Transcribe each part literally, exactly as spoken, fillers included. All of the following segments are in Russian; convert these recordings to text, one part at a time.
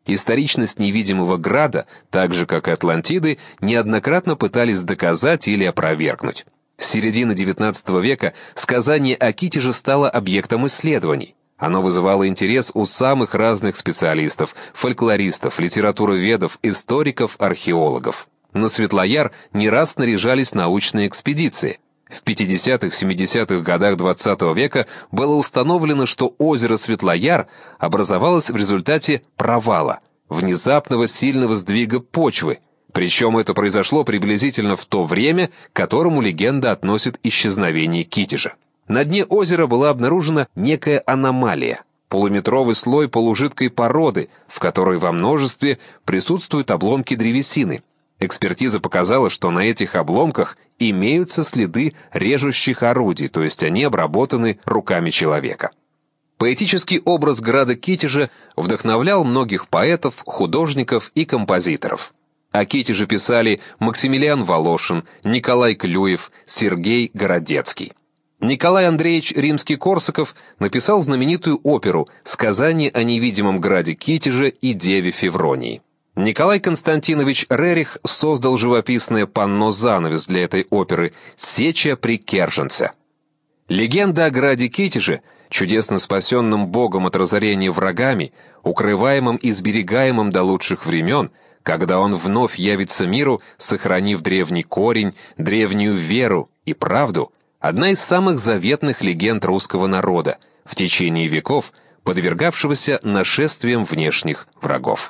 Историчность невидимого града, так же как и Атлантиды, неоднократно пытались доказать или опровергнуть. С середины девятнадцатого века сказание о Китеже стало объектом исследований. Оно вызывало интерес у самых разных специалистов, фольклористов, литературоведов, историков, археологов. На Светлояр не раз снаряжались научные экспедиции. В пятидесятых-семидесятых годах двадцатого века было установлено, что озеро Светлояр образовалось в результате провала, внезапного сильного сдвига почвы, причем это произошло приблизительно в то время, к которому легенда относит исчезновение Китежа. На дне озера была обнаружена некая аномалия, полуметровый слой полужидкой породы, в которой во множестве присутствуют обломки древесины. Экспертиза показала, что на этих обломках имеются следы режущих орудий, то есть они обработаны руками человека. Поэтический образ града Китежа вдохновлял многих поэтов, художников и композиторов. О Китеже писали Максимилиан Волошин, Николай Клюев, Сергей Городецкий. Николай Андреевич Римский-Корсаков написал знаменитую оперу «Сказание о невидимом граде Китеже и деве Февронии». Николай Константинович Рерих создал живописное панно-занавес для этой оперы «Сеча при Керженце». Легенда о граде Китеже, чудесно спасенном Богом от разорения врагами, укрываемом и сберегаемом до лучших времен, когда он вновь явится миру, сохранив древний корень, древнюю веру и правду, одна из самых заветных легенд русского народа, в течение веков подвергавшегося нашествиям внешних врагов.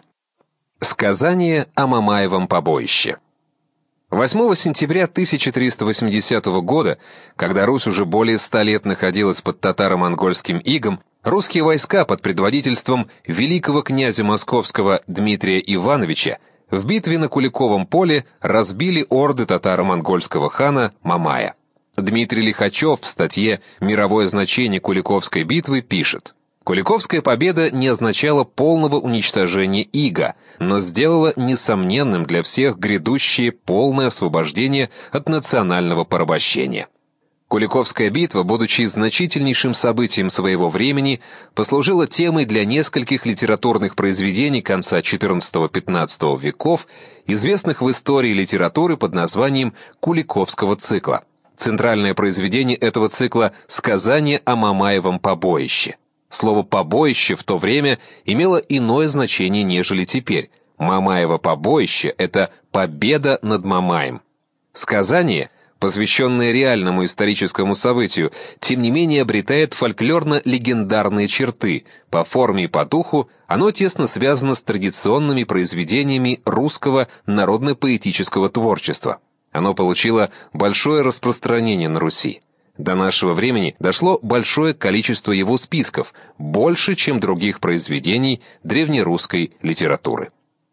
Сказание о Мамаевом побоище. восьмого сентября тысяча триста восьмидесятого года, когда Русь уже более ста лет находилась под татаро-монгольским игом, русские войска под предводительством великого князя московского Дмитрия Ивановича в битве на Куликовом поле разбили орды татаро-монгольского хана Мамая. Дмитрий Лихачев в статье «Мировое значение Куликовской битвы» пишет: «Куликовская победа не означала полного уничтожения ига, но сделала несомненным для всех грядущее полное освобождение от национального порабощения». Куликовская битва, будучи значительнейшим событием своего времени, послужила темой для нескольких литературных произведений конца четырнадцатого-пятнадцатого веков, известных в истории литературы под названием «Куликовского цикла». Центральное произведение этого цикла — «Сказание о Мамаевом побоище». Слово «побоище» в то время имело иное значение, нежели теперь. Мамаево побоище — это победа над Мамаем. Сказание, посвященное реальному историческому событию, тем не менее обретает фольклорно-легендарные черты. По форме и по духу оно тесно связано с традиционными произведениями русского народно-поэтического творчества. Оно получило большое распространение на Руси. До нашего времени дошло большое количество его списков, больше, чем других произведений древнерусской литературы.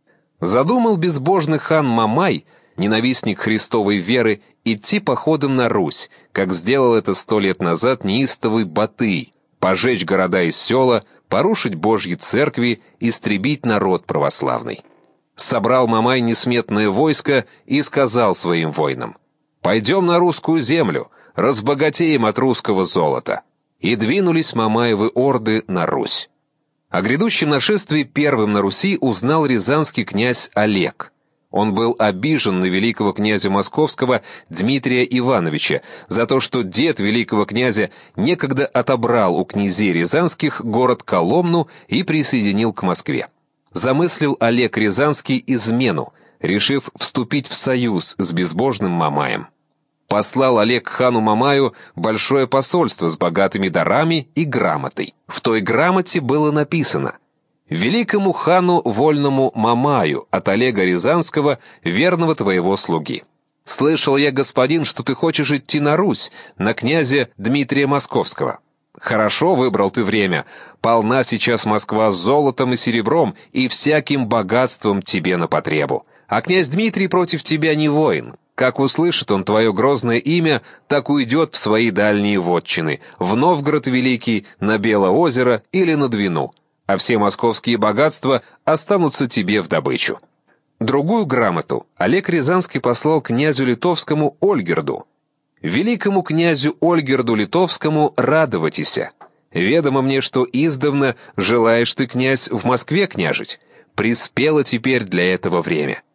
Задумал безбожный хан Мамай, ненавистник Христовой веры, идти походом на Русь, как сделал это сто лет назад неистовый Батый, пожечь города и села, порушить Божьи церкви, истребить народ православный. Собрал Мамай несметное войско и сказал своим воинам: «Пойдем на русскую землю, разбогатеем от русского золота». И двинулись Мамаевы орды на Русь. О грядущем нашествии первым на Руси узнал рязанский князь Олег. Он был обижен на великого князя московского Дмитрия Ивановича за то, что дед великого князя некогда отобрал у князей рязанских город Коломну и присоединил к Москве. Замыслил Олег Рязанский измену, решив вступить в союз с безбожным Мамаем. Послал Олег хану Мамаю большое посольство с богатыми дарами и грамотой. В той грамоте было написано: «Великому хану вольному Мамаю от Олега Рязанского, верного твоего слуги. Слышал я, господин, что ты хочешь идти на Русь, на князя Дмитрия Московского. Хорошо выбрал ты время, полна сейчас Москва золотом и серебром и всяким богатством тебе на потребу. А князь Дмитрий против тебя не воин. Как услышит он твое грозное имя, так уйдет в свои дальние вотчины, в Новгород Великий, на Белоозеро или на Двину, а все московские богатства останутся тебе в добычу». Другую грамоту Олег Рязанский послал князю литовскому Ольгерду: «Великому князю Ольгерду Литовскому радоватися. Ведомо мне, что издавна желаешь ты, князь, в Москве княжить. Приспело теперь для этого время.